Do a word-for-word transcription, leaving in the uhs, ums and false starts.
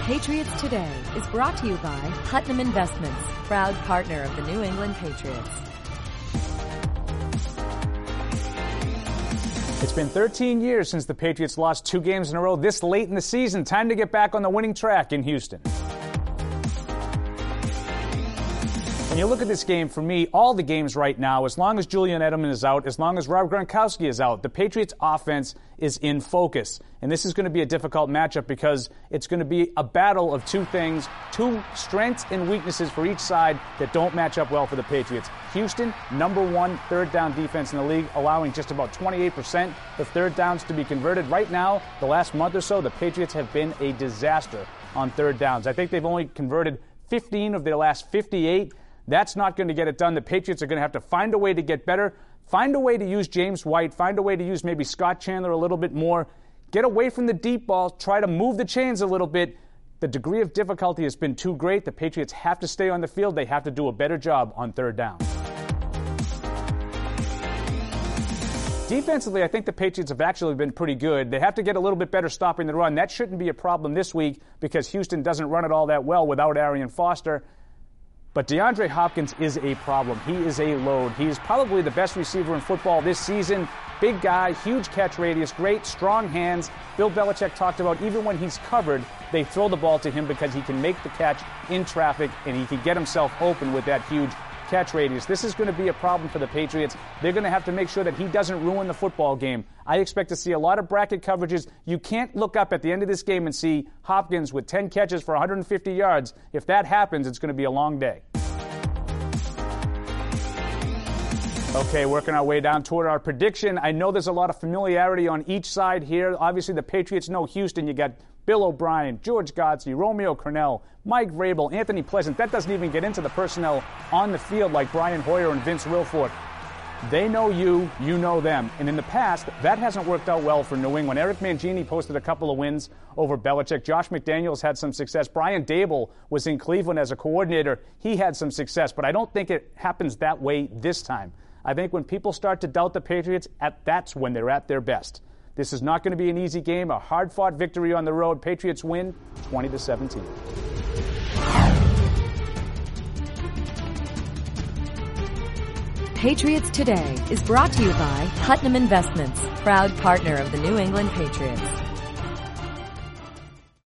Patriots Today is brought to you by Putnam Investments, proud partner of the New England Patriots. It's been thirteen years since the Patriots lost two games in a row this late in the season. Time to get back on the winning track in Houston. When you look at this game, for me, all the games right now, as long as Julian Edelman is out, as long as Rob Gronkowski is out, the Patriots offense is in focus. And this is going to be a difficult matchup because it's going to be a battle of two things, two strengths and weaknesses for each side that don't match up well for the Patriots. Houston, number one third down defense in the league, allowing just about twenty-eight percent of third downs to be converted. Right now, the last month or so, the Patriots have been a disaster on third downs. I think they've only converted fifteen of their last fifty-eight. That's not going to get it done. The Patriots are going to have to find a way to get better, find a way to use James White, find a way to use maybe Scott Chandler a little bit more, get away from the deep ball, try to move the chains a little bit. The degree of difficulty has been too great. The Patriots have to stay on the field. They have to do a better job on third down. Defensively, I think the Patriots have actually been pretty good. They have to get a little bit better stopping the run. That shouldn't be a problem this week because Houston doesn't run it all that well without Arian Foster. But DeAndre Hopkins is a problem. He is a load. He is probably the best receiver in football this season. Big guy, huge catch radius, great, strong hands. Bill Belichick talked about even when he's covered, they throw the ball to him because he can make the catch in traffic and he can get himself open with that huge catch radius. This is going to be a problem for the Patriots. They're going to have to make sure that he doesn't ruin the football game. I expect to see a lot of bracket coverages. You can't look up at the end of this game and see Hopkins with ten catches for one hundred fifty yards. If that happens, it's going to be a long day. Okay, working our way down toward our prediction. I know there's a lot of familiarity on each side here. Obviously, the Patriots know Houston. You got Bill O'Brien, George Godsey, Romeo Crennel, Mike Vrabel, Anthony Pleasant. That doesn't even get into the personnel on the field like Brian Hoyer and Vince Wilfork. They know you, you know them. And in the past, that hasn't worked out well for New England. Eric Mangini posted a couple of wins over Belichick. Josh McDaniels had some success. Brian Daboll was in Cleveland as a coordinator. He had some success, but I don't think it happens that way this time. I think when people start to doubt the Patriots, at, that's when they're at their best. This is not going to be an easy game. A hard-fought victory on the road. Patriots win twenty to seventeen. Patriots Today is brought to you by Putnam Investments, proud partner of the New England Patriots.